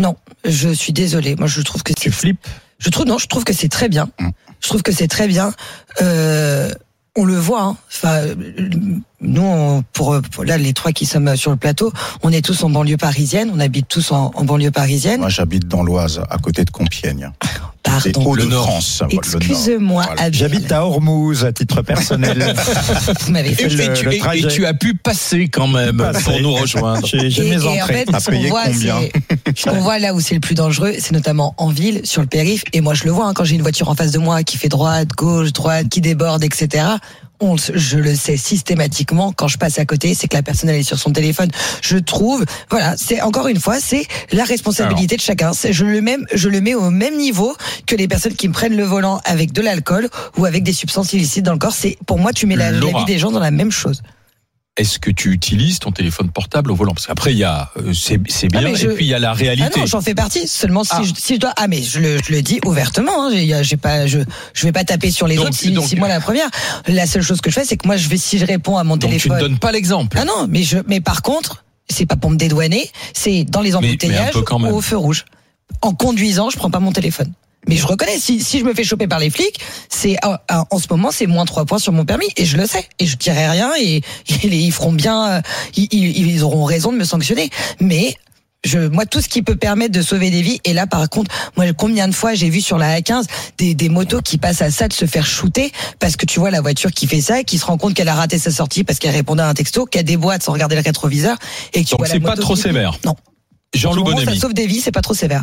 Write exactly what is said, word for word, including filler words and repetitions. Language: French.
Non, je suis désolée. Moi, je trouve que c'est... Tu flippes ? Je trouve, non, je trouve que c'est très bien. Mmh. Je trouve que c'est très bien. Euh, on le voit, hein. Enfin, nous, on, pour, pour là, les trois qui sommes sur le plateau, on est tous en banlieue parisienne. On habite tous en, en banlieue parisienne. Moi, j'habite dans l'Oise, à côté de Compiègne. C'est Pardon. le nord. France. Excuse-moi, voilà. Adèle. J'habite à Ormuz, à titre personnel. Vous m'avez fait Et le- et, tu, le et- trajet. et tu as pu passer quand même Passer. pour nous rejoindre. J'ai, j'ai Et, mes et en entrées. fait, À ce qu'on payer voit, combien c'est, ce qu'on voit là où c'est le plus dangereux, c'est notamment en ville, sur le périph'. Et moi, je le vois, hein, quand j'ai une voiture en face de moi qui fait droite, gauche, droite, qui déborde, et cetera. On, je le sais systématiquement quand je passe à côté, c'est que la personne elle est sur son téléphone. Je trouve, voilà, c'est encore une fois, c'est la responsabilité de chacun. C'est, je le même, je le mets au même niveau que les personnes qui me prennent le volant avec de l'alcool ou avec des substances illicites dans le corps. C'est, pour moi, tu mets la, la Laura. vie des gens dans la même chose. Est-ce que tu utilises ton téléphone portable au volant ? Parce qu'après, il y a, euh, c'est, c'est bien, Ah, mais je- et puis il y a la Ah réalité. non, j'en fais partie. Seulement si, Ah. je, si je dois. Ah mais je le, je le dis ouvertement. Hein, j'ai, j'ai pas, je, je vais pas taper sur les Donc, autres. Si, donc- si moi la première. La seule chose que je fais, c'est que moi je vais si je réponds à mon Donc tu téléphone. ne donnes pas l'exemple. Ah non, mais je, mais par contre, c'est pas pour me dédouaner. C'est dans les mais un embouteillages peu quand même. ou au feu rouge. En conduisant, je prends pas mon téléphone. Mais je reconnais, si, si je me fais choper par les flics, c'est en, en ce moment c'est moins trois points sur mon permis et je le sais et je dirai rien et, et les- ils feront bien, euh, ils, ils ils auront raison de me sanctionner. Mais je, moi, tout ce qui peut permettre de sauver des vies. Et là, par contre, moi, combien de fois j'ai vu sur la A quinze des, des motos qui passent à ça de se faire shooter parce que tu vois la voiture qui fait ça, qui se rend compte qu'elle a raté sa sortie parce qu'elle répondait à un texto, qu'elle déboîte sans regarder le rétroviseur et que tu Donc vois la c'est pas moto trop qui- sévère. Non. Jean-Loup Pour le moment, Bonamy. ça sauve des vies, c'est pas trop sévère.